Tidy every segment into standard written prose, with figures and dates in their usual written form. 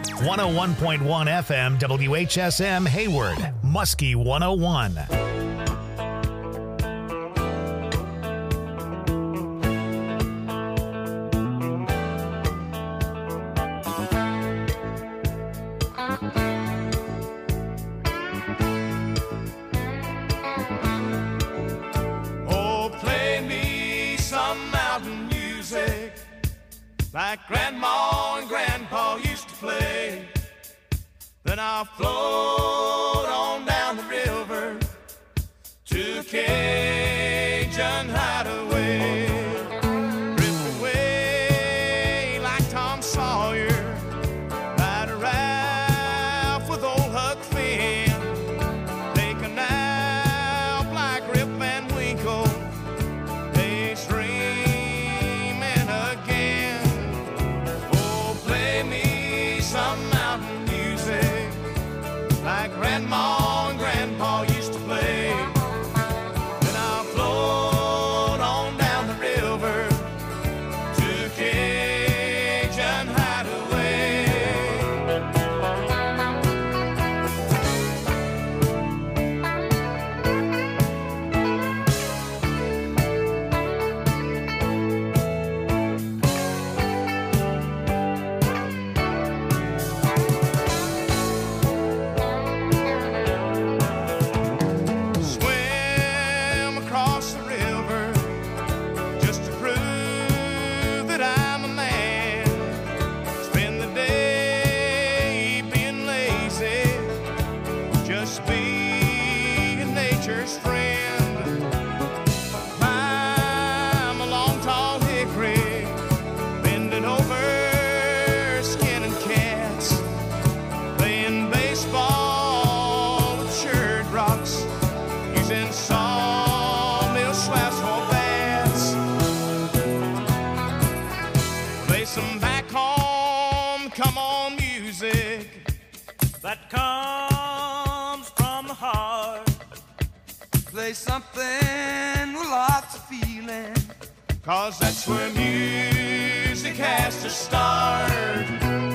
101.1 FM WHSM Hayward, Muskie 101. Like Grandma and Grandpa used to play. Then I'll float on down the river to a Cajun hideaway. Drift away like Tom Sawyer, ride a Ralph with old Huck Finn. Take a nap like Rip Van Winkle, daydreaming again. Some mountain music like Grandma and Grandpa used to play. Then I'll float on down the river to Cajun hideaway. That comes from the heart. Play something with lots of feeling, 'cause that's where music has to start.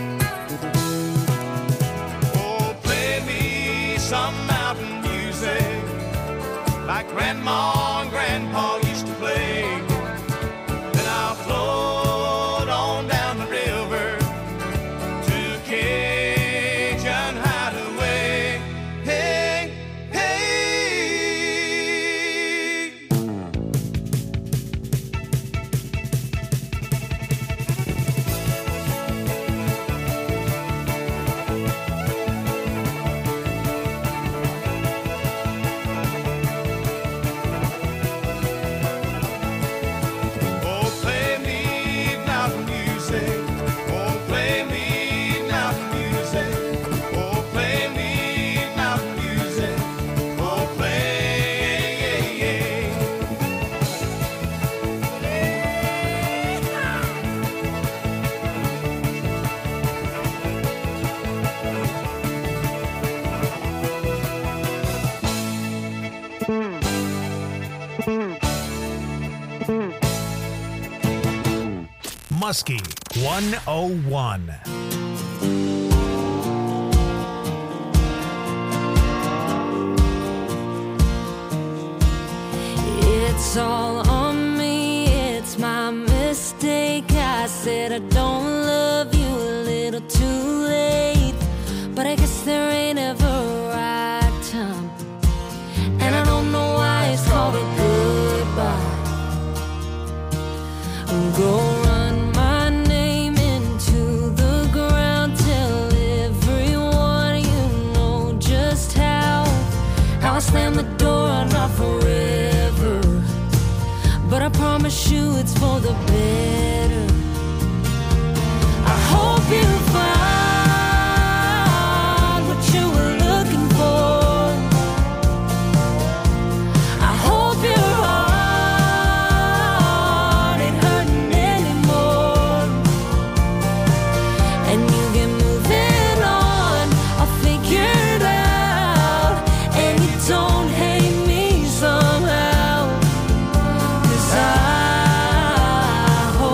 Oh, play me some mountain music like Grandma and Grandpa used to play. Then I'll float on down the river to Cajun hideaway. Hey, hey. Oh, play me mountain music. Oh, play me mountain music. Oh, play me mountain music. Oh, Muskie 101. It's all on me, it's my mistake. I said I don't love you a little too late, but I guess there ain't ever a right time, and I don't know why it's called a goodbye. Go run my name into the ground, tell everyone you know just how I slam the door, not forever, but I promise you it's for the better. I hope you find what you were looking for. I hope your heart ain't hurting anymore, and you get moving on. I'll figure it out, and you don't hate me somehow, 'cause I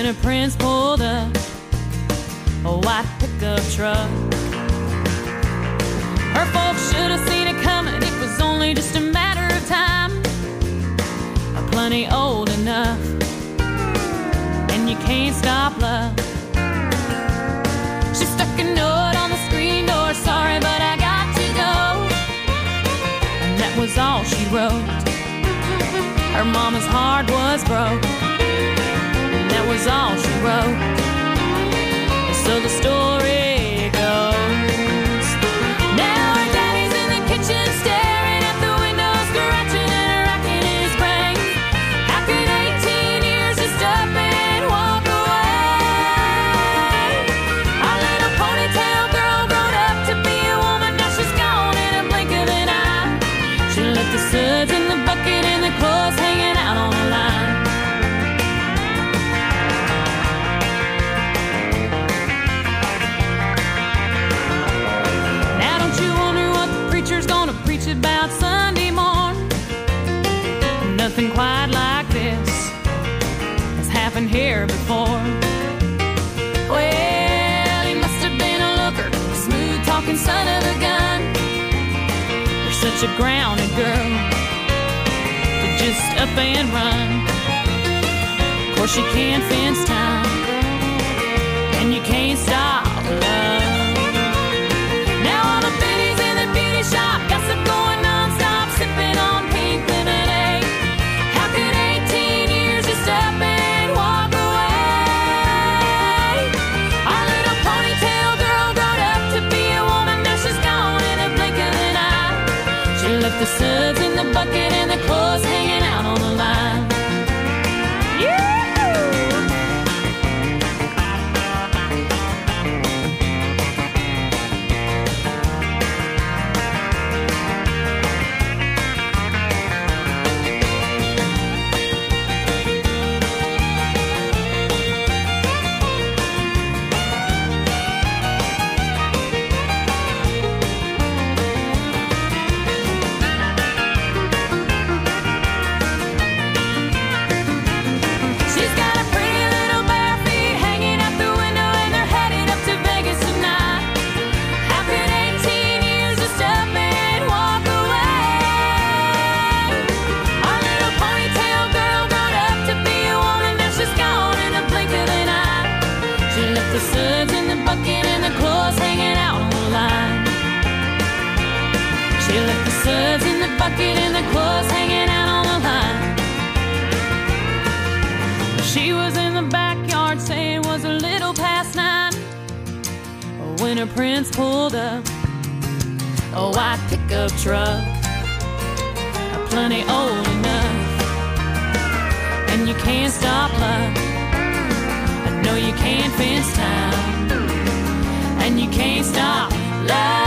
when a prince pulled up a white pickup truck. Her folks should have seen it coming, it was only just a matter of time. Plenty old enough, and you can't stop love. She stuck a note on the screen door, sorry but I got to go. And that was all she wrote. Her mama's heart was broke, and that was all she wrote. So the story goes, now her daddy's in the kitchen staring at the window, scratching and racking his brain. How could 18 years just up and walk away? Our little ponytail girl grown up to be a woman, now she's gone in a blink of an eye. She left the suds in the bucket and the clothes hanging out on the line. Now don't you wonder what the preacher's gonna preach about Sunday morn? Nothing quite like this has happened here before. Well, he must have been a looker, smooth talking son of a gun. You're such a grounded girl to just up and run. Of course you can't fence time, and you can't stop love. Now all the biddies in the beauty shop, gossip going non-stop, sipping on pink lemonade. How could 18 years just up and walk away? Our little ponytail girl grown up to be a woman, now she's gone in a blink of an eye. She left the suds in the bucket and the clothes hanging out on the line. She's got a pretty little bare feet hanging out the window, and they're headed up to Vegas tonight. How could 18 years just up and walk away? Our little ponytail girl grown up to be a woman, now she's gone in a blink of an eye. She left the suds in the bucket and the clothes hanging out on the line. She left the suds in the bucket and the clothes hanging out on the line. She was in the backyard saying it was a little past 9 when her prince pulled up a white pickup truck, plenty old enough, and you can't stop love. No, you can't fence time, and you can't stop love.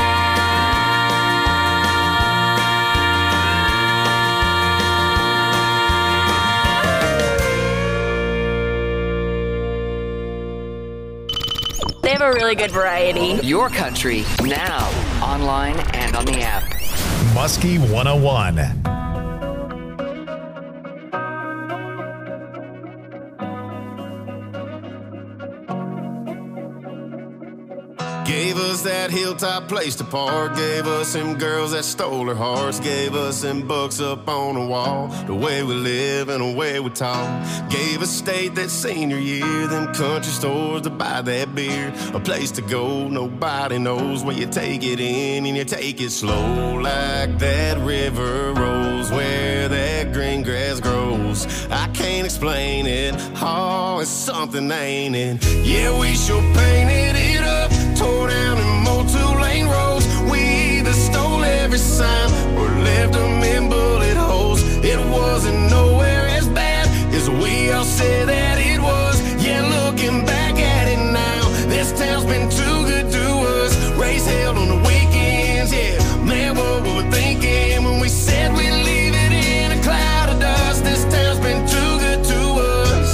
They have a really good variety. Your country, now, online and on the app. Muskie 101. Gave us that hilltop place to park. Gave us them girls that stole our hearts. Gave us them books up on the wall. The way we live and the way we talk. Gave us state that senior year. Them country stores to buy that beer. A place to go nobody knows, where you take it in and you take it slow. Like that river rolls where that green grass grows. I can't explain it. Oh, it's something, ain't it? Yeah, we sure painted it up. Tore down and mowed 2-lane roads. We either stole every sign or left them in bullet holes. It wasn't nowhere as bad as we all said that it was. Yeah, looking back at it now, this town's been too good to us. Race held on the weekends, yeah. Man, what were we thinking when we said we'd leave it in a cloud of dust? This town's been too good to us.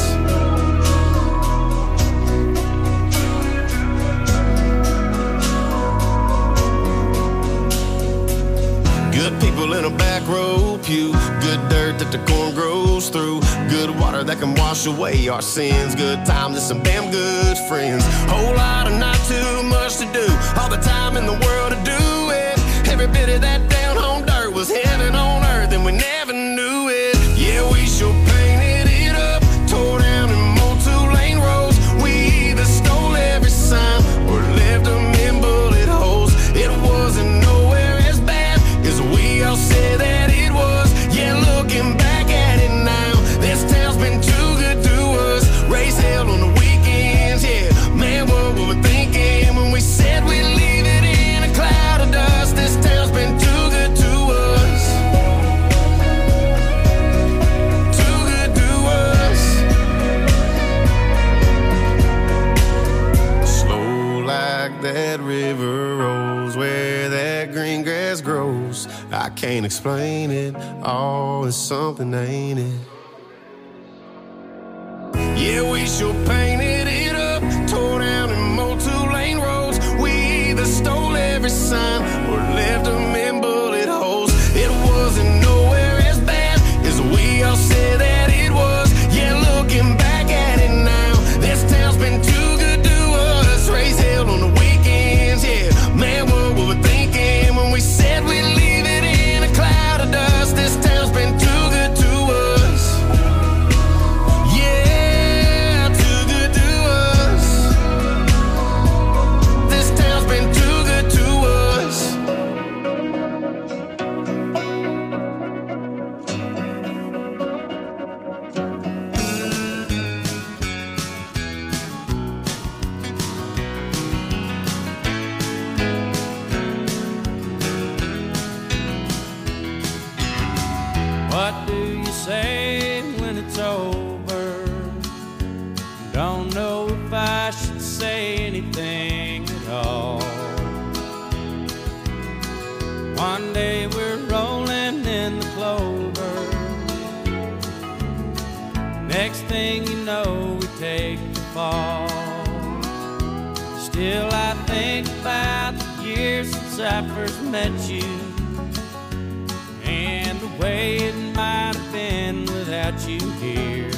Good people in a back row pew. Good dirt that the corn grows through. Good water that can wash away our sins. Good times and some damn good friends. Whole lot of not too much to do. All the time in the world to do it. Every bit of that down home dirt was heaven on earth, and we never knew it. Yeah, we sure painted it up, tore down and mowed 2-lane roads. We either stole every sign or left them in bullet holes. It wasn't nowhere as bad as we all said that it was. Yeah, looking back at it now, this town's been too good to us. Raise hell on the weekends, yeah. Man, what were we thinking when we said we'd leave it in a cloud of dust? This town's been too good to us. Too good to us. Slow like that river rolls, where that green grass grows. I can't explain it, all is something, ain't it? Yeah, we sure painted it up, tore down and mowed 2-lane roads. We either stole every sign or left them in bullet holes. It wasn't nowhere as bad as we all said that it was. Yeah, looking back at it now, this town's been too good to us. Raise hell on the weekends, yeah. Man, what were we thinking when we said we'd leave it in a cloud of dust? This town's been too good to us. Yeah, too good to us. This town's been too good to us. What do you say when it's over? Don't know if I should say anything at all. One day we're rolling in the clover. Next thing you know, we take the fall. Still I think about the years since I first met you, and the way it might have been without you here.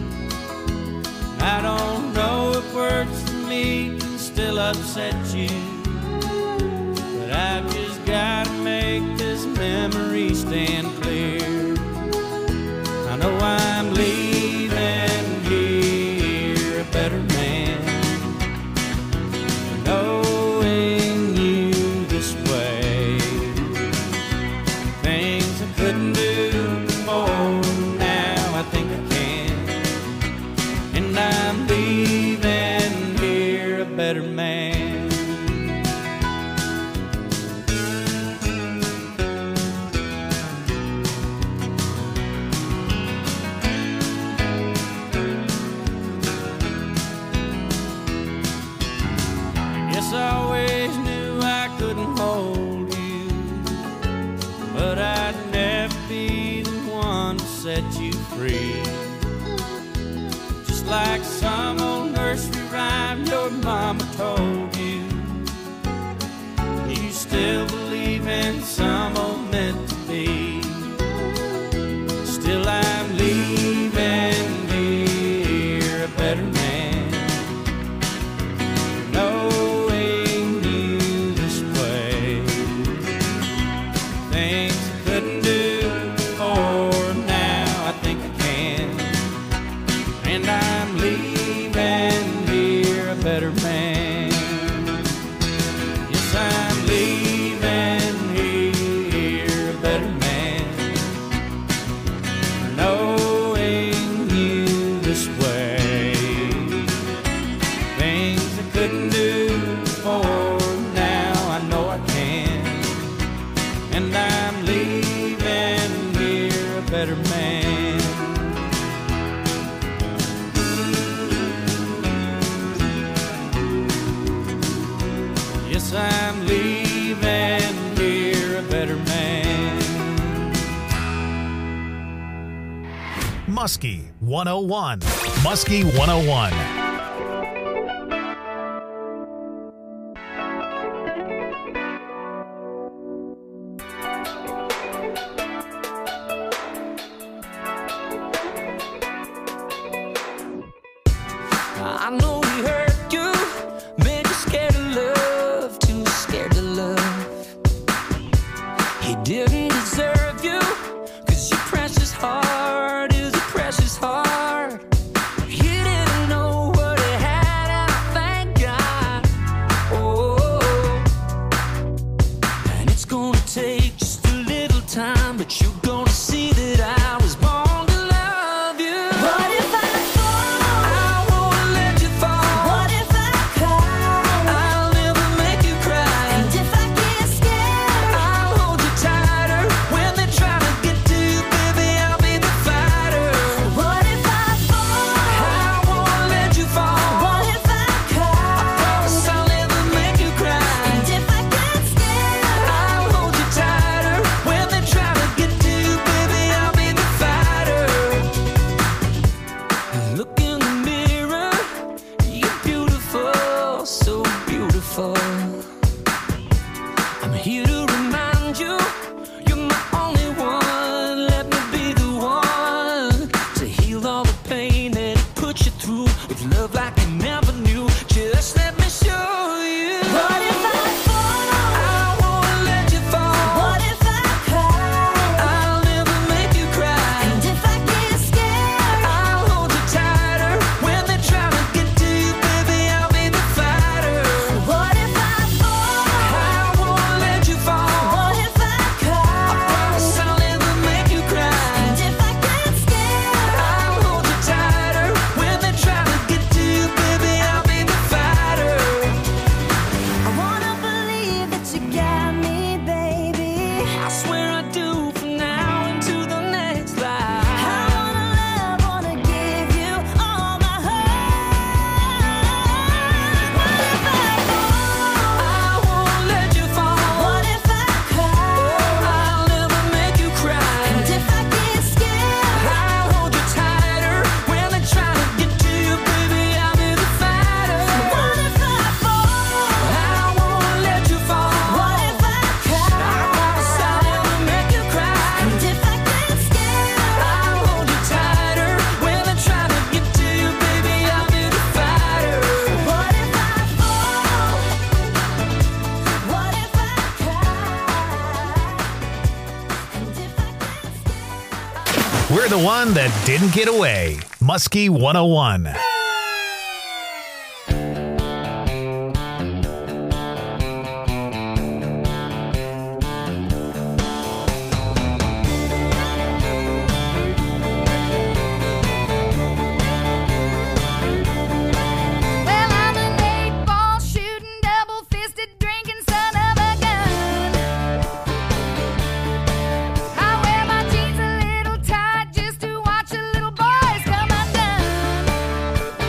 I don't know if words for me can still upset you, but I've just gotta make this memory stand clear. I know I'm leaving here a better man, knowing you this way. Things I couldn't do before, now I think I can. And I'm leaving here a better man. Guess I always knew I couldn't hold you, but I'd never be the one to set you free. Just like some old nursery rhyme your mama told you, you still believe in some old meant to be. Still I'm leaving here a better man, knowing you this way. Things I couldn't do before, now I think I can. And I'm leaving here a better man. Yes, I'm leaving here a better man, knowing you this way. Things I couldn't do before, now I know I can. And I'm leaving here a better man. Yes, I'm leaving here a better man. Muskie 101. Muskie 101. He didn't deserve you, 'cause your precious heart is a precious heart. He didn't know what he had, and thank God. Oh, and it's gonna take just a little time, but you're gonna see that I was born to love you. What if I fall? I won't let you fall. What if I cry? I'll never make you cry. And if I get scared? I'll hold you tighter. When they try to get to you, baby, I'll be the fighter. What if I fall? I won't let you fall. What if I cry? Promise I'll never make you cry. And if I get scared? I'll hold you tighter. When they try to get to you, baby, I'll be the fighter. Look in the mirror. You're beautiful, so beautiful. I'm here to remind you, you're my only one. Let me be the one to heal all the pain that it put you through, with love like you never knew. Just let me show you. What if I fall? I won't let you fall. What if I cry? I'll never make you cry. And if I get scared? I'll hold you tighter. When they try to get to you, baby, I'll be the fighter. What if I fall? I won't let you fall. What if I cry? Promise I'll never make you cry. And if I get scared? I'll hold you tighter. When they try to get to you, baby, I'll be the fighter. I wanna believe that you got me, baby. I swear I do, from now into the next I life. wanna love, wanna give you all my heart. What if I fall? I won't let you fall. What if I cry? I'll never make you cry. And if I get scared? I'll hold you tighter. When they try to get to you, baby, I'll be the fighter. What if I fall? I won't let you fall. What if I I promise cry? I'll never make you cry. And if I get scared? I'll hold you tighter. When they try to get to you, baby, I'll be the fighter. What if I fall? What if I cry? And if I get scared? We're the one that didn't get away. Muskie 101. Well, I'm an 8-ball shooting, double-fisted drinking son of a gun. I wear my jeans a little tight just to watch the little boys come undone.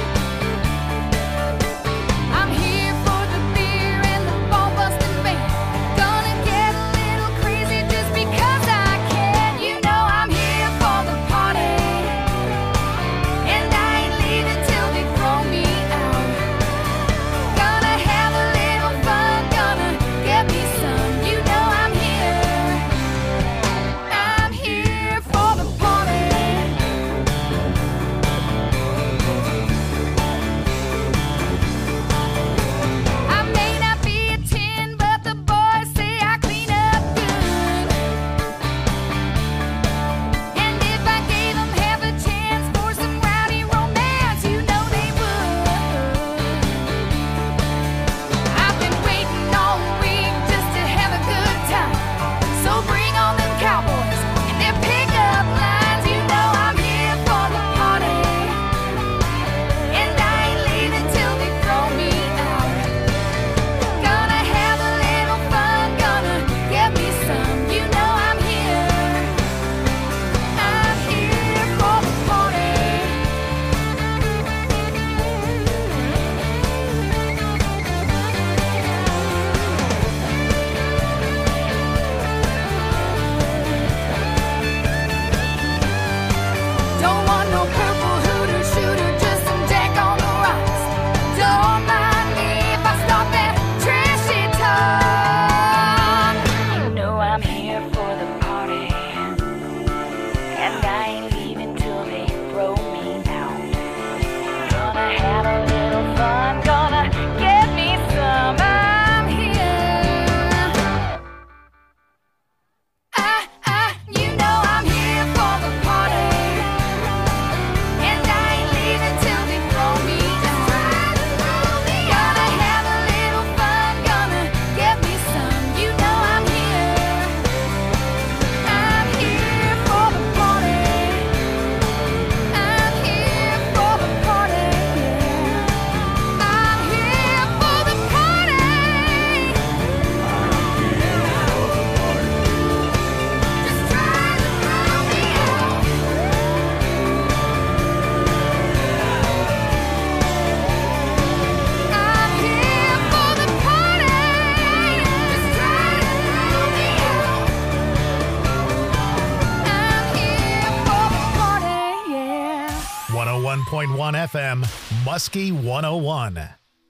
101.1 FM, Muskie 101.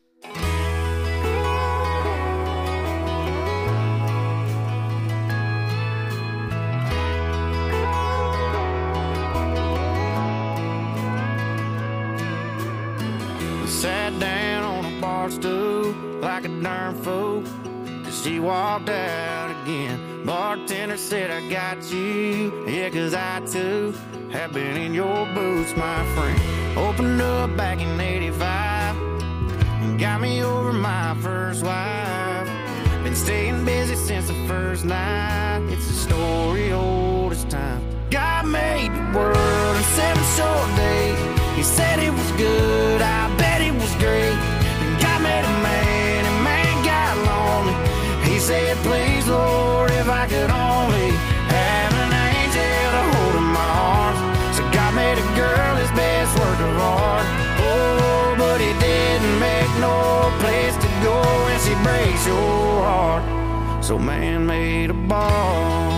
Sat down on a bar stool like a darn fool. She walked out again. Bartender said, I got you. Yeah, 'cause I too have been in your boots, my friend. Opened up back in 85. Got me over my first wife. Been staying busy since the first night. It's a story old as time. God made the world in 7 short days. He said it was good, I bet it was great. And God made a man, and man got lonely. He said, please, Lord, if I could only have an angel to hold in my arms. So God made a girl his best work of art. Oh, but he didn't make no place to go when she breaks your heart. So man made a bar.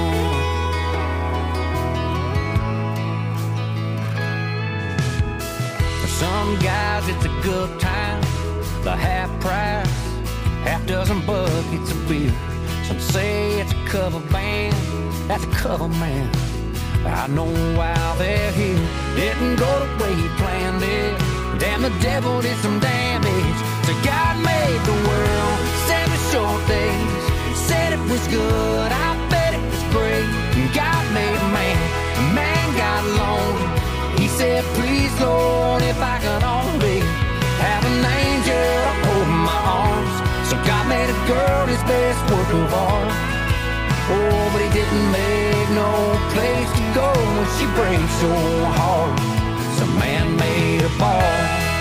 For some guys it's a good time, the half price, half dozen buckets of beer. Some say it's a cover band, that's a cover man. I know why they're here. Didn't go the way he planned it. Damn, the devil did some damage. So God made the world 7 short days. Said it was good, I bet it was great. God made a man got lonely. He said, please, Lord, if I could only have an angel to hold in my arms. So God made a girl his best work of art. Oh, but he didn't make no place to go when she breaks your heart. So man made a bar.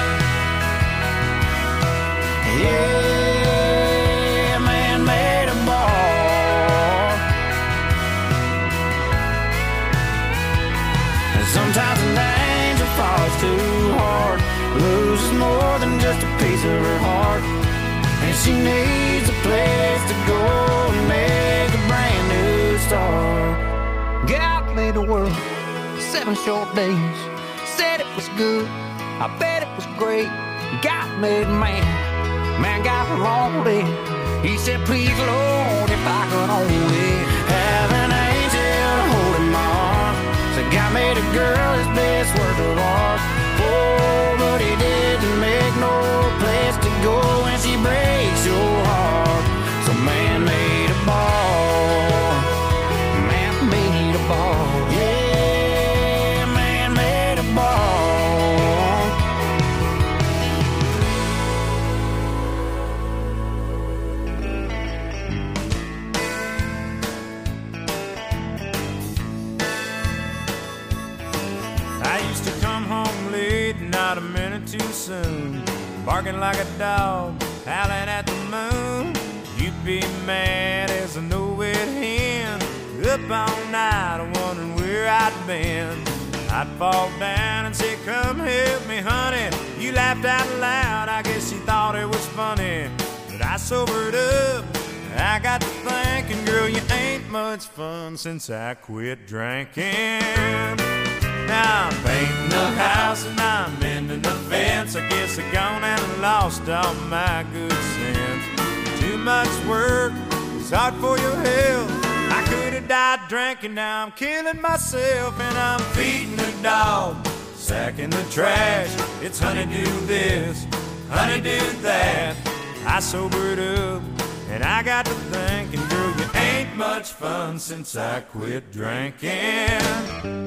Yeah, man made a bar. And sometimes an angel falls too hard, loses more than just a piece of her heart. And she needs a place to go and make a brand new start. God made the world 7 short days. Said it was good, I bet it was great. God made man, man got lonely. He said, please, Lord, if I could only have an angel to hold in my arms. So God made a girl his best work of art. Oh, but he didn't make no place to go when she breaks your heart. So man made a bar. Man made a bar. Yeah, man made a bar. I used to come home late, not a minute too soon, barking like a dog, howling at the moon. You'd be mad as a no-wit hen, up all night wondering where I'd been. I'd fall down and say, come help me, honey. You laughed out loud, I guess you thought it was funny. But I sobered up, I got to thinking, girl, you ain't much fun since I quit drinking. Now I'm painting the house and I'm mending the fence. I guess I gone and lost all my good sense. Too much work, it's hard for your health. I could have died drinking, now I'm killing myself. And I'm feeding the dog, sacking the trash. It's honey do this, honey do that. I sobered up and I got to thinking, girl, you ain't much fun since I quit drinking.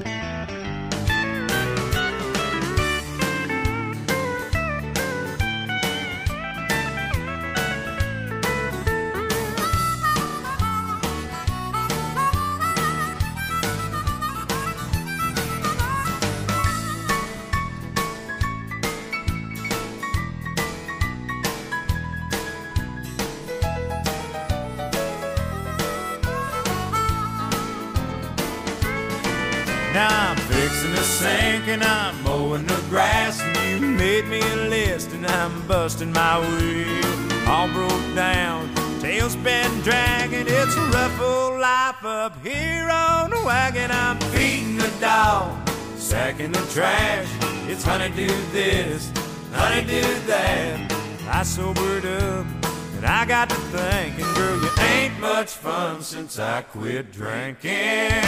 Now I'm fixing the sink and I'm mowing the grass, and you made me a list and I'm busting my wheel. All broke down, tail's been dragging. It's a rough old life up here on the wagon. I'm feeding the dog, sacking the trash. It's honeydew this, honeydew that. I sobered up and I got to thinking, girl, you ain't much fun since I quit drinking.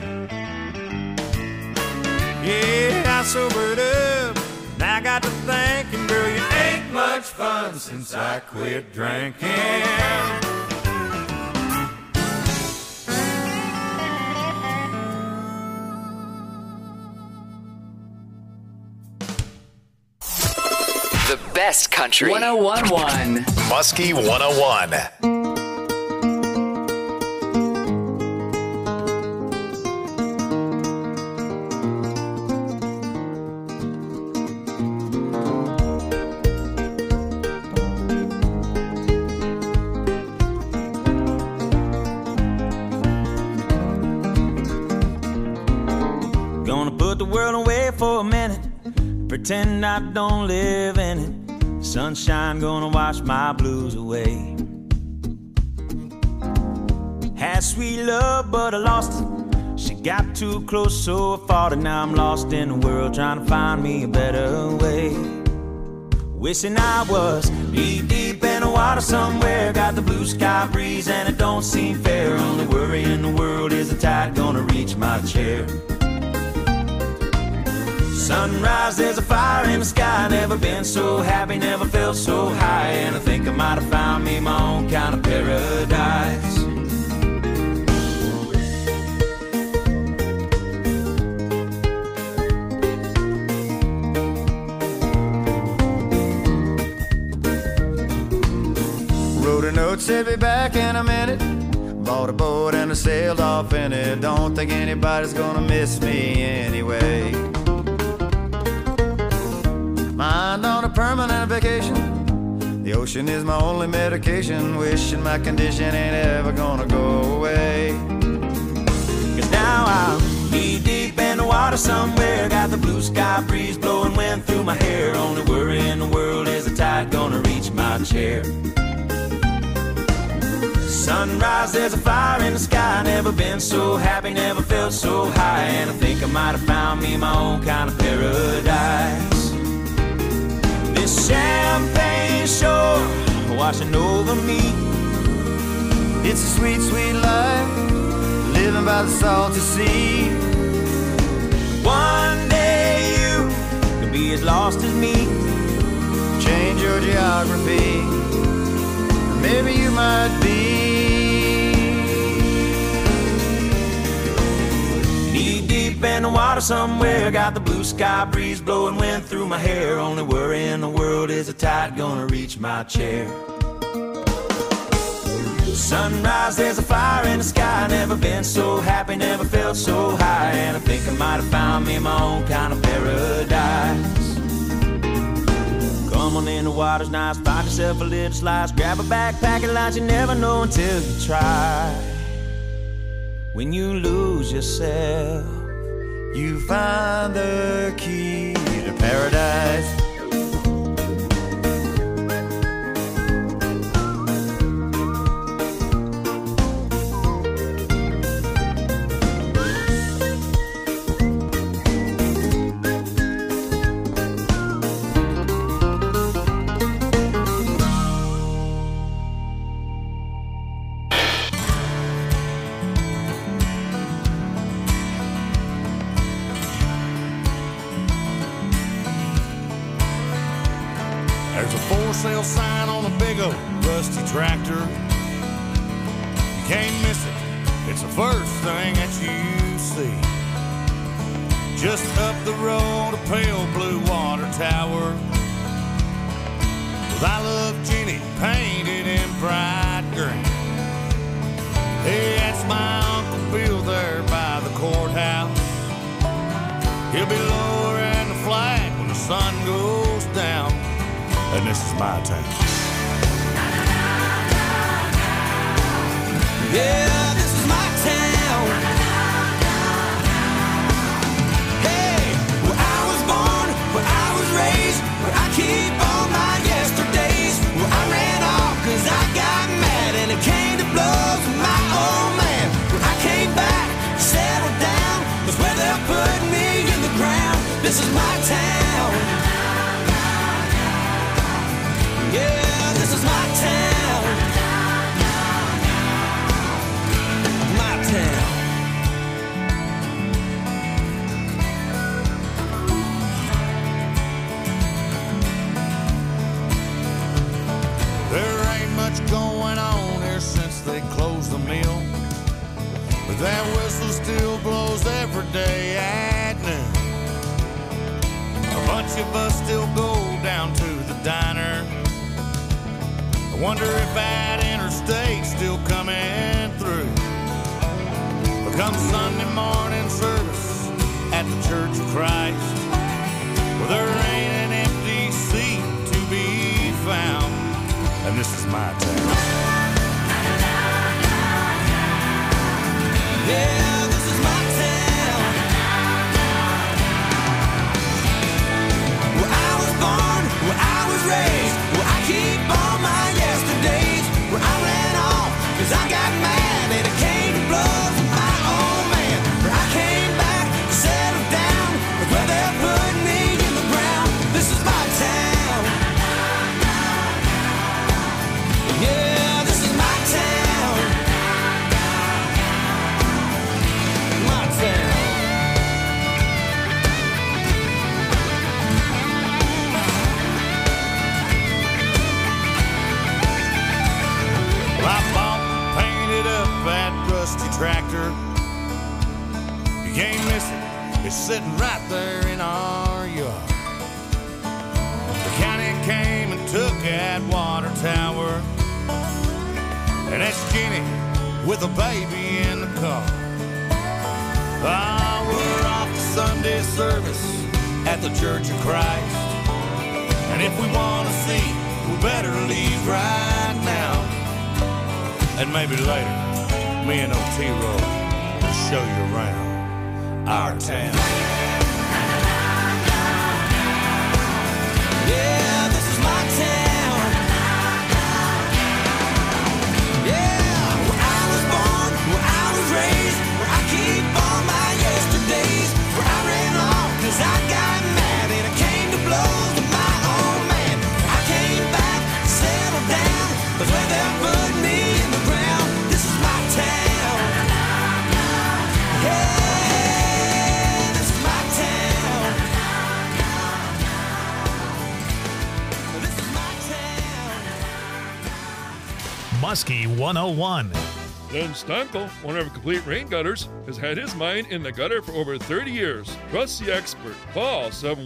Yeah, I sobered up and I got to thinking, girl, you ain't much fun since I quit drinking. The best country. 101.1. Muskie 101. Gonna put the world away for a minute, pretend I don't live in it. Sunshine gonna wash my blues away. Had sweet love, but I lost it. She got too close, so I fought it. Now I'm lost in the world, trying to find me a better way. Wishing I was knee deep in the water somewhere. Got the blue sky breeze and it don't seem fair. Only worry in the world is the tide gonna reach my chair. Sunrise, there's a fire in the sky. Never been so happy, never felt so high. And I think I might have found me my own kind of paradise. Wrote a note, said be back in a minute. Bought a boat and I sailed off in it. Don't think anybody's gonna miss me anyway. Mind on a permanent vacation. The ocean is my only medication. Wishing my condition ain't ever gonna go away. Cause now I'm knee deep in the water somewhere. Got the blue sky breeze blowing wind through my hair. Only worry in the world is the tide gonna reach my chair. Sunrise, there's a fire in the sky. Never been so happy, never felt so high. And I think I might have found me my own kind of paradise. This champagne shore washing over me. It's a sweet, sweet life, living by the salty sea. One day you could be as lost as me. Change your geography, maybe you might be. Knee deep in the water somewhere. Got the blue sky breeze blowing wind through my hair. Only worry in the world is the tide gonna reach my chair. Sunrise, there's a fire in the sky. Never been so happy, never felt so high. And I think I might have found me my own kind of paradise. Come on in, the water's nice. Find yourself a little slice. Grab a backpack and lunch. You never know until you try. When you lose yourself, you find the key to paradise. There's a for sale sign on a big old rusty tractor. You can't miss it, it's the first thing that you see. Just up the road, a pale blue water tower with I Love Jenny painted in bright green. Hey, that's my Uncle Bill there by the courthouse. He'll be lowering the flag when the sun goes down. And this is my town. yeah, this is my town. Hey, where I was born, where I was raised, where I keep all my yesterdays. Where I ran off cause I got mad and it came to blows with my old man. Where I came back, settled down, was where they're putting me in the ground. this is my town. Yeah, this is my town. My town. There ain't much going on here since they closed the mill, but that whistle still blows every day at noon. A bunch of us still go down to the diner. I wonder if that interstate's still coming through. But come Sunday morning service at the Church of Christ, well, there ain't an empty seat to be found. And this is my town. Yeah, this is my town. Where I was born, where I was raised, where I keep all my yesterdays, where I ran off, cause I got mad and it came to blows with my old man. Where I came back to settle down, but where they put me in the ground. This is my town. Yeah, this is my town. My town. Well, I bought and painted up that rusty tractor. You can't miss it, it's sitting right there in our yard. The county came and took that water tower, and that's Jenny with a baby in the car. Ah, we're off to Sunday service at the Church of Christ, and if we want to see, we better leave right now. And maybe later, me and Otero will show you around our town. Yeah, this is my town. Yeah, where I was born, where I was raised, where I keep all my yesterdays, where I ran off cause I got mad and it came to blows with my old man. I came back, settled down, but where they put me in the ground. This is my town. Yeah, this is my town. This is my town. Muskie 101. Glenn Stankel, one of our Complete Rain Gutters, has had his mine in the gutter for over 30 years. Trust the expert. Call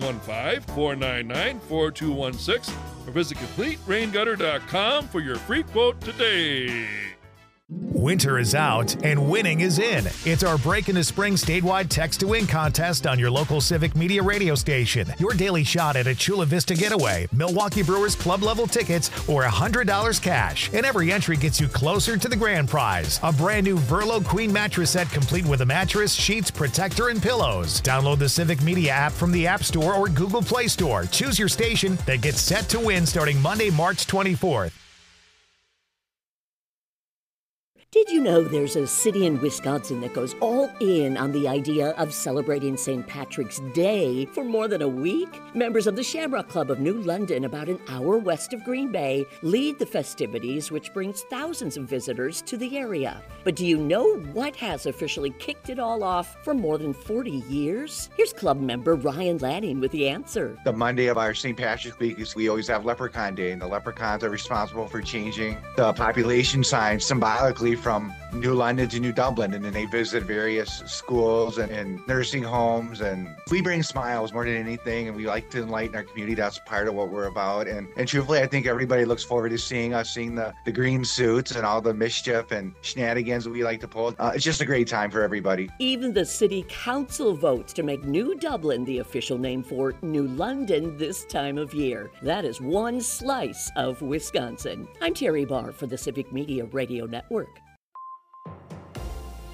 715-499-4216 or visit CompleteRainGutter.com for your free quote today. Winter is out and winning is in. It's our Break into Spring statewide text to win contest on your local Civic Media radio station. Your daily shot at a Chula Vista getaway, Milwaukee Brewers club level tickets, or $100 cash. And every entry gets you closer to the grand prize. A brand new Verlo Queen mattress set complete with a mattress, sheets, protector, and pillows. Download the Civic Media app from the App Store or Google Play Store. Choose your station that gets set to win starting Monday, March 24th. Did you know there's a city in Wisconsin that goes all in on the idea of celebrating St. Patrick's Day for more than a week? Members of the Shamrock Club of New London, about an hour west of Green Bay, lead the festivities, which brings thousands of visitors to the area. But do you know what has officially kicked it all off for more than 40 years? Here's club member Ryan Lanning with the answer. The Monday of our St. Patrick's Week is we always have Leprechaun Day, and the leprechauns are responsible for changing the population sign symbolically from New London to New Dublin, and then they visit various schools and nursing homes, and we bring smiles more than anything, and we like to enlighten our community. That's part of what we're about, and truthfully, I think everybody looks forward to seeing us, seeing the green suits and all the mischief and shenanigans that we like to pull. It's just a great time for everybody. Even the city council votes to make New Dublin the official name for New London this time of year. That is one slice of Wisconsin. I'm Terry Barr for the Civic Media Radio Network.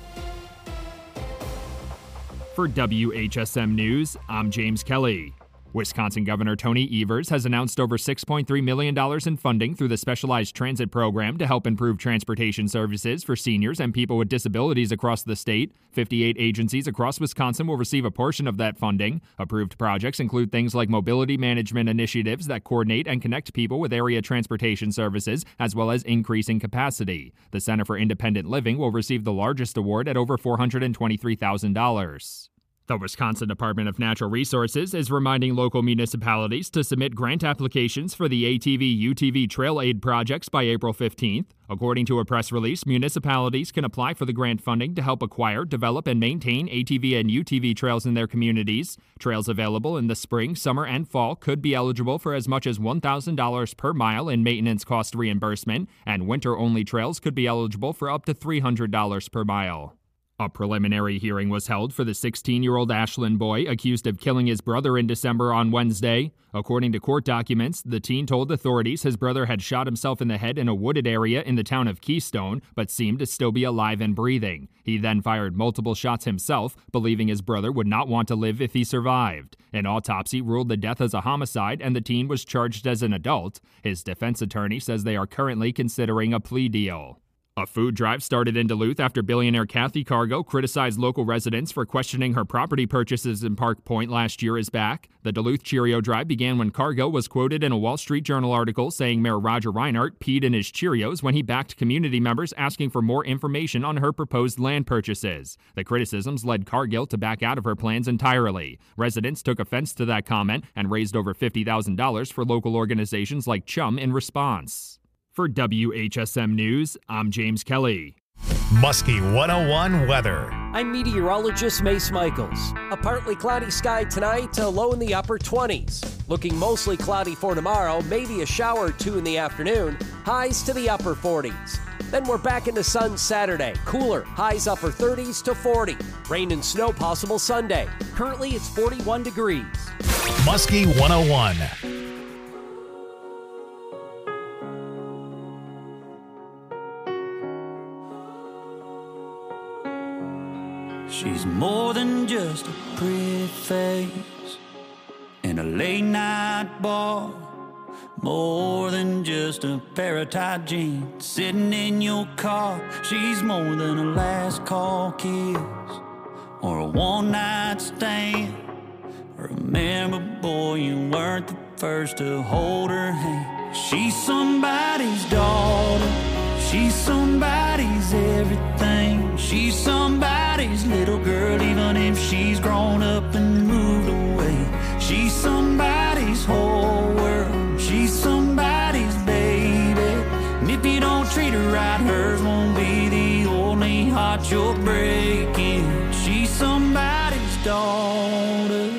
For WHSM News, I'm James Kelly. Wisconsin Governor Tony Evers has announced over $6.3 million in funding through the Specialized Transit Program to help improve transportation services for seniors and people with disabilities across the state. 58 agencies across Wisconsin will receive a portion of that funding. Approved projects include things like mobility management initiatives that coordinate and connect people with area transportation services, as well as increasing capacity. The Center for Independent Living will receive the largest award at over $423,000. The Wisconsin Department of Natural Resources is reminding local municipalities to submit grant applications for the ATV-UTV Trail Aid projects by April 15th. According to a press release, municipalities can apply for the grant funding to help acquire, develop, and maintain ATV and UTV trails in their communities. Trails available in the spring, summer, and fall could be eligible for as much as $1,000 per mile in maintenance cost reimbursement, and winter-only trails could be eligible for up to $300 per mile. A preliminary hearing was held for the 16-year-old Ashland boy accused of killing his brother in December on Wednesday. According to court documents, the teen told authorities his brother had shot himself in the head in a wooded area in the town of Keystone, but seemed to still be alive and breathing. He then fired multiple shots himself, believing his brother would not want to live if he survived. An autopsy ruled the death as a homicide, and the teen was charged as an adult. His defense attorney says they are currently considering a plea deal. A food drive started in Duluth after billionaire Kathy Cargo criticized local residents for questioning her property purchases in Park Point last year is back. The Duluth Cheerio drive began when Cargo was quoted in a Wall Street Journal article saying Mayor Roger Reinhardt peed in his Cheerios when he backed community members asking for more information on her proposed land purchases. The criticisms led Cargill to back out of her plans entirely. Residents took offense to that comment and raised over $50,000 for local organizations like Chum in response. For WHSM News, I'm James Kelly. Muskie 101 weather. I'm meteorologist Mace Michaels. A partly cloudy sky tonight, a low in the upper 20s. Looking mostly cloudy for tomorrow, maybe a shower or two in the afternoon, highs to the upper 40s. Then we're back in the sun Saturday. Cooler, highs upper 30s to 40. Rain and snow possible Sunday. Currently it's 41 degrees. Muskie 101. She's more than just a pretty face in a late night bar, more than just a pair of tight jeans sitting in your car. She's more than a last call kiss or a one night stand. Remember, boy, you weren't the first to hold her hand. She's somebody's daughter, she's somebody's everything. She's somebody's little girl, even if she's grown up and moved away. She's somebody's whole world, she's somebody's baby. And if you don't treat her right, hers won't be the only heart you're breaking. She's somebody's daughter.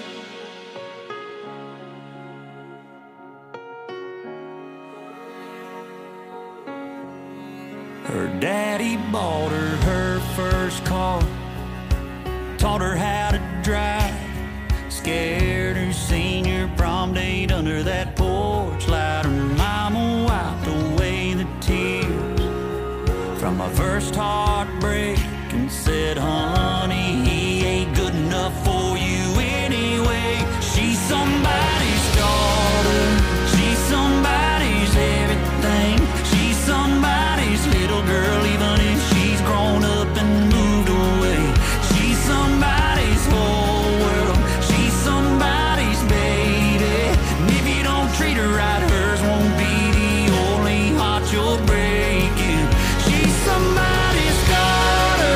Her daddy bought her first car, taught her how to drive, scared her senior prom date under that porch light. Her mama wiped away the tears from my first heartbreak and said, honey, he ain't good enough for you anyway. She's somebody's daughter, she's somebody's everything. She's somebody's little girl, even if she's grown up and moved away. She's somebody's whole world, she's somebody's baby. And if you don't treat her right, hers won't be the only heart you're breaking. She's somebody's daughter,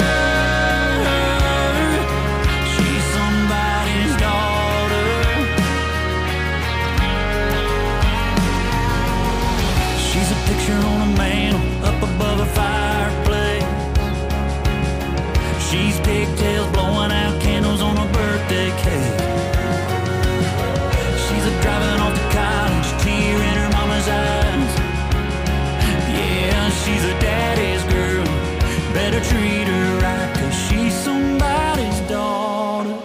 she's somebody's daughter. She's a picture on a mantle up above a fireplace. She's pigtails blowing out candles on a birthday cake. She's a driving off to college, tear in her mama's eyes. Yeah, she's a daddy's girl, better treat her right, 'cause she's somebody's daughter.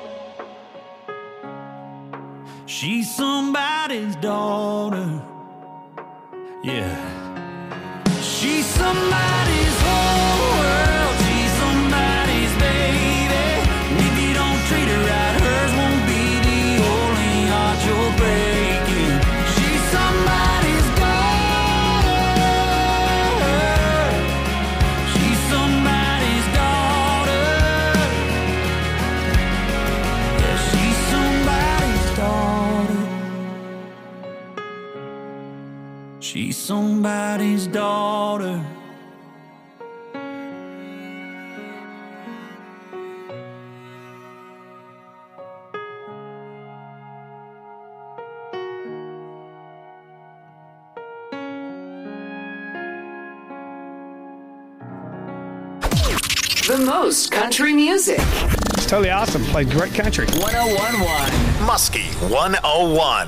She's somebody's daughter. Yeah. She's somebody's whole world, she's somebody's baby. And if you don't treat her right, hers won't be the only be somebody's daughter. The most country music. It's totally awesome. Plays great country. 101.1 Muskie 101.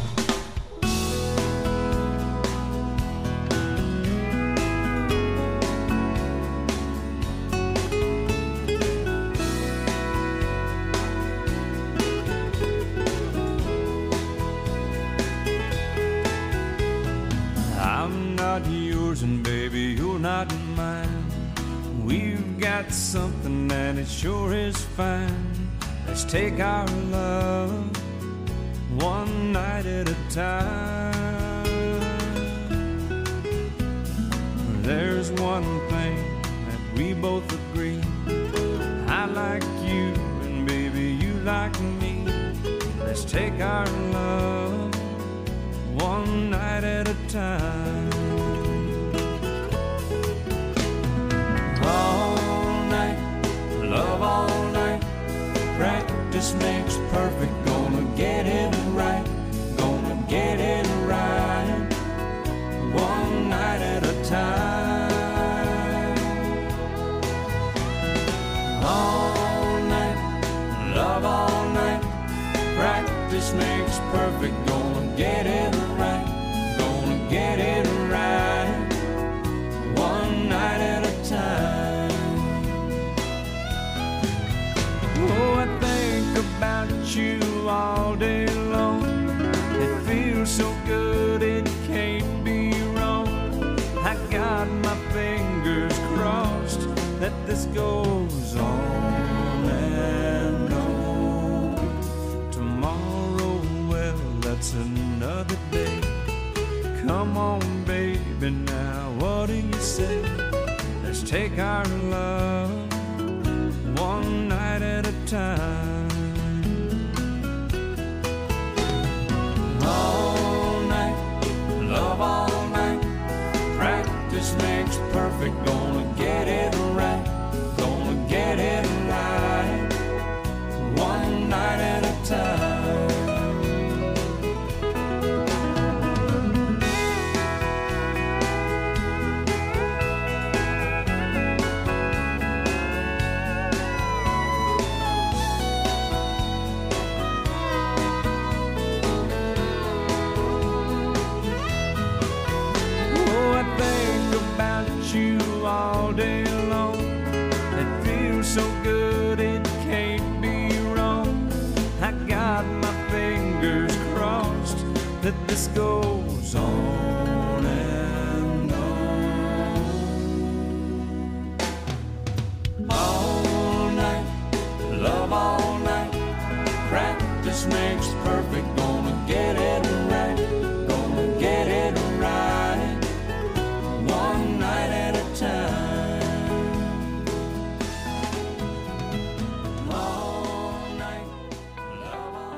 I'm not yours and baby, you're not mine. We've got something that it sure is fine. Let's take our love one night at a time. There's one thing that we both agree. I like you and baby you like me. Let's take our love one night at a time. All night, love all night. Practice makes perfect. Gonna get it right. Gonna get it right. One night at a time. All night, love all night. Practice makes perfect. Gonna get it right. Gonna get it right. One night at a time. Oh, I think about you all day long. It feels so good, it can't be wrong. I got my fingers crossed that this goes on and on. Tomorrow, well, that's another day. Come on, baby, now what do you say? Let's take our love one night at a time. All night, love all night. Practice makes perfect. Gonna get it right. Gonna get it right. One night at a time. All day long, it feels so good, it can't be wrong. I got my fingers crossed that this goes on and on. All night, love all night. Practice makes perfect. Gonna get it right. Gonna get it right. One night at a time. All night, love all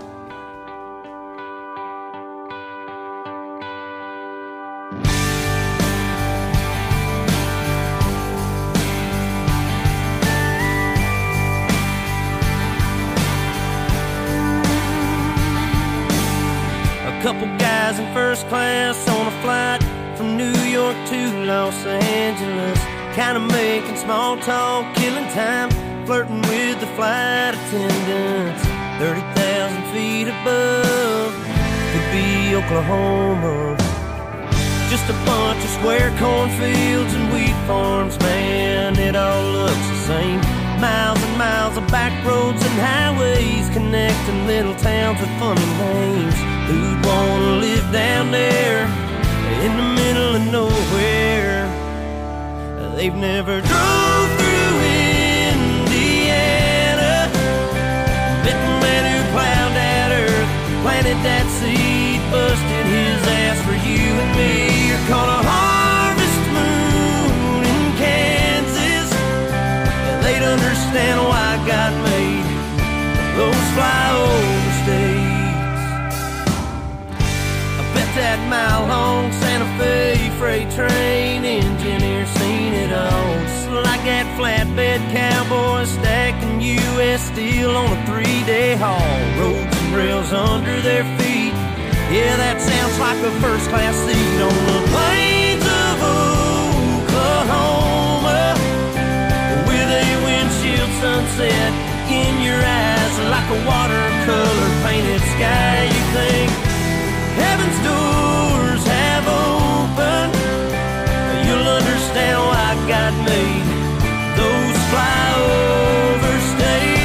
A couple guys in first class on a flight from New York to Los Angeles, kind of making small talk, killing time, flirting with the flight attendants. 30,000 feet above could be Oklahoma. Just a bunch of square cornfields and wheat farms, man, it all looks the same. Miles and miles of back roads and highways connecting little towns with funny names. Who'd wanna live down there in the middle of nowhere? They've never drove through Indiana, met the man who plowed that earth, planted that seed, busted his ass for you and me. You're caught a harvest moon in Kansas, and they'd understand why God made those flyover states. I bet that mile-long Santa Fe freight train engineer, seen it all. Just like that flatbed cowboy stacking U.S. steel on a 3-day haul. Roads and rails under their feet. Yeah, that sounds like a first-class seat on the plains of Oklahoma, with a windshield sunset in your eyes like a watercolor painted sky. You think heaven's doors have opened, you'll understand why God made those flyover states.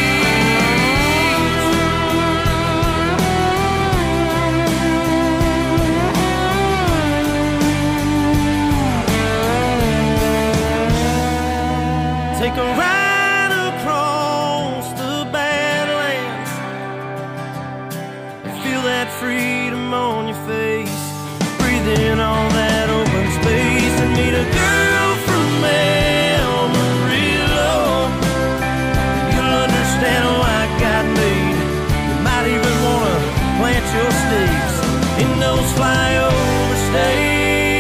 Take a ride across the Badlands and feel that freedom on your face. Breathe in all that open space and meet a girl from Amarillo. You'll understand why God made. You might even want to plant your stakes in those flyover states.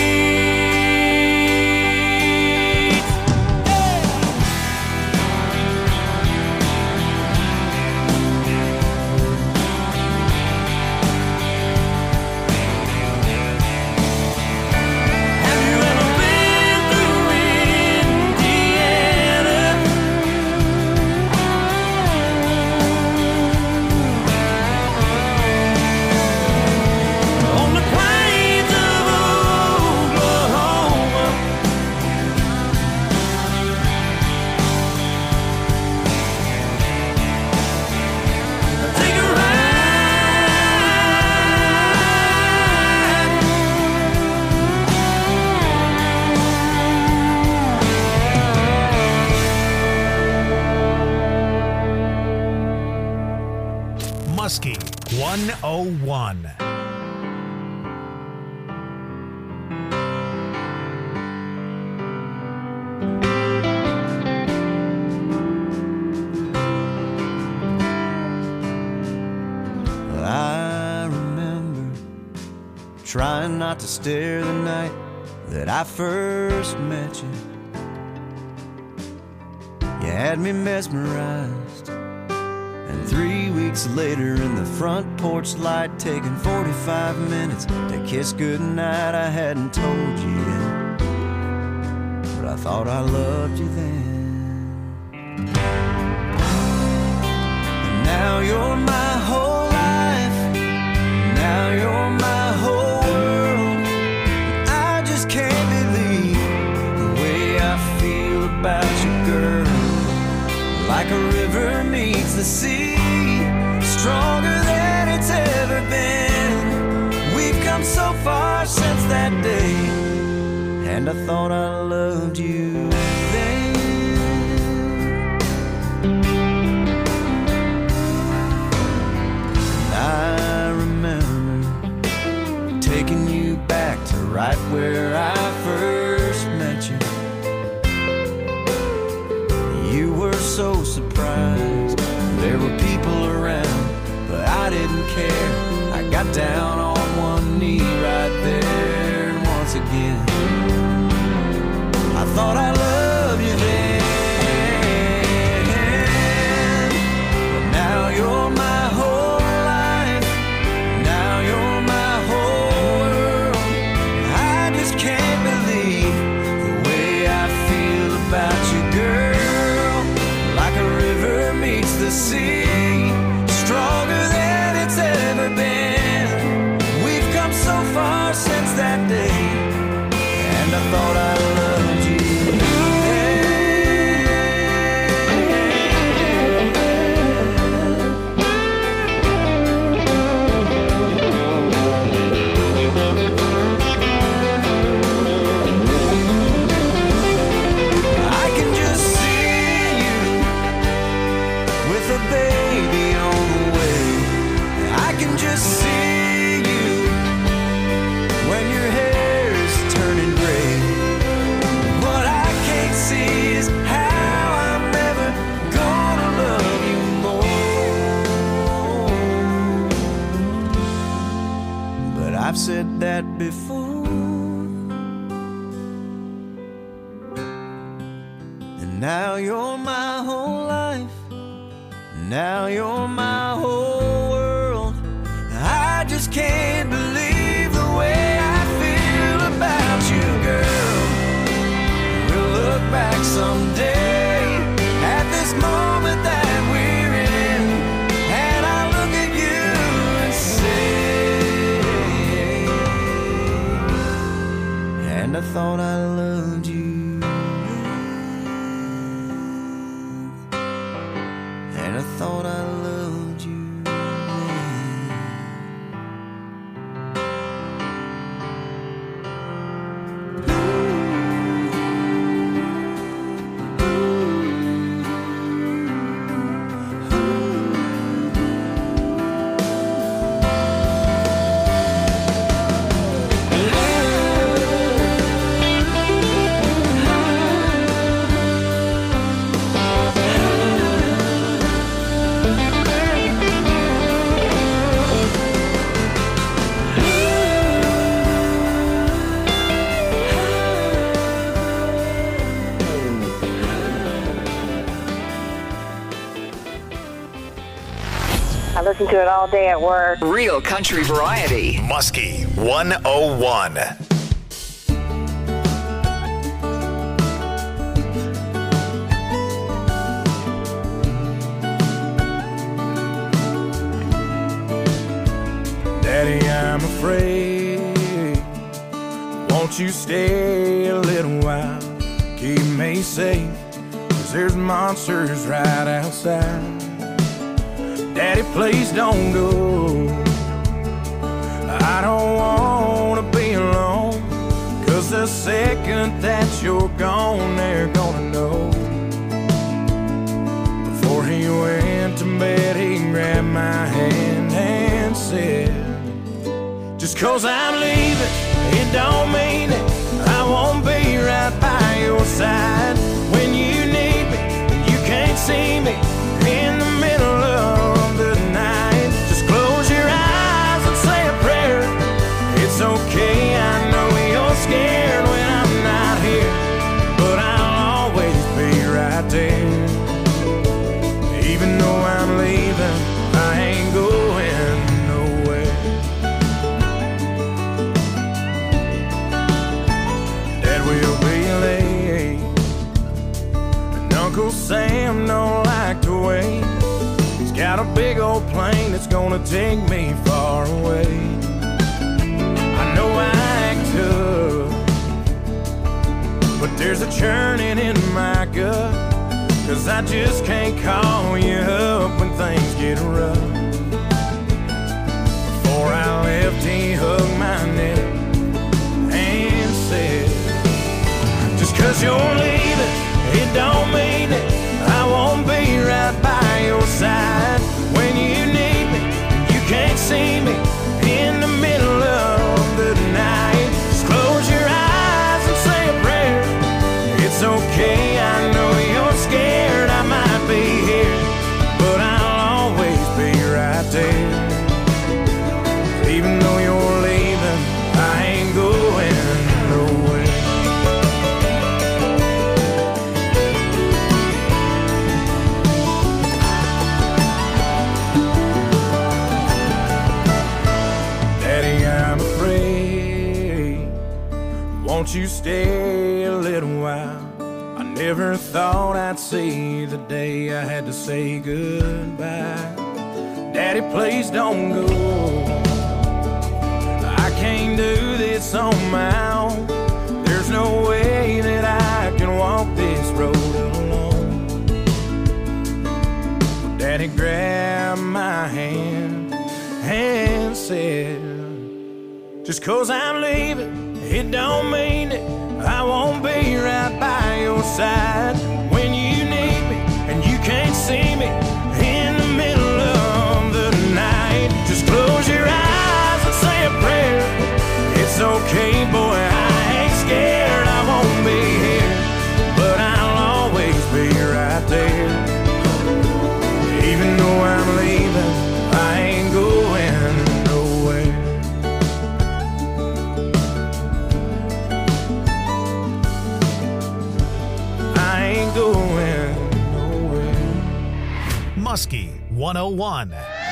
Muskie 101. I remember trying not to stare the night that I first met you. You had me mesmerized, and 3 weeks later in the front porch light, taking 45 minutes to kiss goodnight. I hadn't told you yet, but I thought I loved you then. And now you're my whole life, now you're my whole world. I just can't believe the way I feel about you, girl. Like a river meets the sea, stronger than it's ever been. We've come so far since that day, and I thought I loved you then. And I remember taking you back to right where I first met you. You were so surprised there were people around, but I didn't care. I got down on one knee right there, and once again I thought I loved you then. But now you're my whole life, now you're my whole world. I just can't believe the way I feel about you, girl. The sea, stronger than it's ever been. We've come so far since that day, and I thought I loved you I've said that before. Now you're my whole world. I just can't believe the way I feel about you, girl. We'll look back someday at this moment that we're in, and I'll look at you and say, and I thought I loved you. And I thought I loved you. I listen to it all day at work. Real country variety. Muskie 101. Daddy, I'm afraid. Won't you stay a little while? Keep me safe, 'cause there's monsters right outside. Daddy, please don't go. I don't wanna be alone, 'cause the second that you're gone, they're gonna know. Before he went to bed, he grabbed my hand and said, just 'cause I'm leaving, it don't mean it. I won't be right by your side when you need me. You can't see me in the middle of the night. Just close your eyes and say a prayer. It's okay, I know you're scared when I'm not here, but I'll always be right there. Even though I'm leaving, I ain't going nowhere. Dad will be late, and Uncle Sam don't like to wait. He's got a big old plane that's gonna take me far away. I know I act tough, but there's a churning in my gut, 'cause I just can't call you up when things get rough. Before I left, he hugged my neck and said, just 'cause you're leaving, it don't mean it. I won't be right by your side when you need me. You can't see me in the middle of the night. Just close your eyes and say a prayer. It's okay, I know you're scared. I might be here, but I'll always be right there. Even though you're leaving, I ain't going nowhere. Daddy, I'm afraid. Won't you stay a little while? I never thought I'd see the day I had to say goodbye. Daddy, please don't go. I can't do this on my own. There's no way that I can walk this road alone. Daddy grabbed my hand and said, just 'cause I'm leaving, it don't mean it. I won't be right by your side when you need me, and you can't see me in the middle of the night. Just close your eyes and say a prayer. It's okay, boy, I ain't scared. I won't be here, but I'll always be right there. Even though I'm leaving, I ain't going nowhere. I ain't going Muskie 101.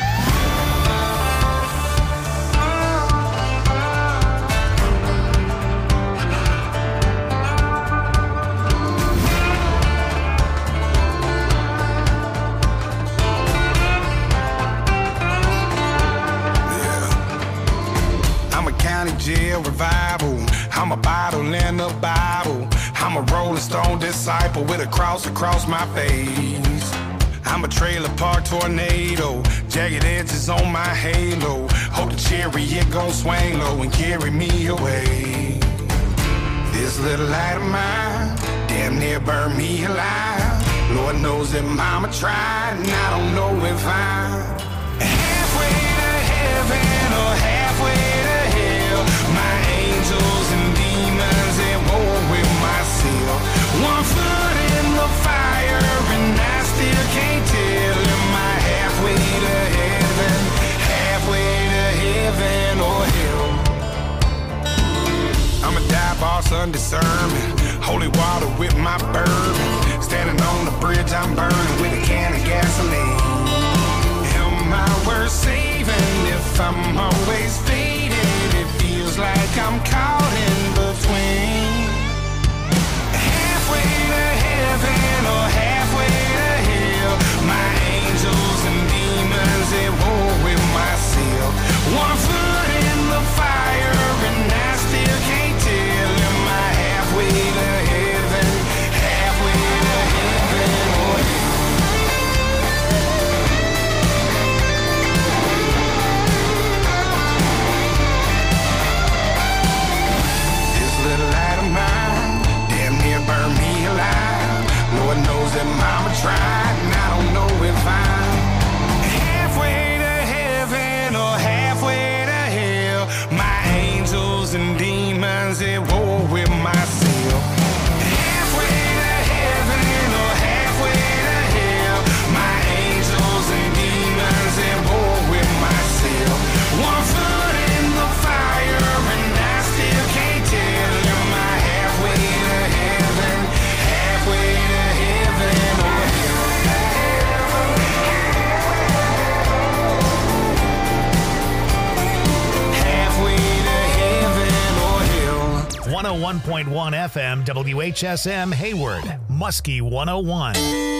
Jail revival. I'm a bottle in the Bible. I'm a Rolling Stone disciple with a cross across my face. I'm a trailer park tornado, jagged edges on my halo. Hope the chariot gon' swing low and carry me away. This little light of mine damn near burned me alive. Lord knows that mama tried, and I don't know if I'm halfway to heaven or halfway to hell. My angels and demons at war with myself. 1 foot in the fire and I still can't tell. Am I halfway to heaven, halfway to heaven or hell? I'm a dive boss undiscernment, holy water with my bourbon. Standing on the bridge I'm burning with a can of gasoline. Am I worth saving if I'm always faded? It feels like I'm caught in between. Halfway to heaven or halfway to hell. My angels and demons at war with myself. 1 foot in the fire and I still can't tell. Am I halfway to heaven, halfway to heaven or hell? Burn me alive. Lord knows that mama tried, and I don't know if I'm halfway to heaven or halfway to hell. My angels and demons at war with myself. Halfway to heaven or halfway to hell. My angels and demons at war with myself. 1 foot in the fire and I still can't tell. Am I halfway to heaven, halfway to heaven or hell? Halfway to heaven or hell. 101.1 FM WHSM Hayward, Muskie 101.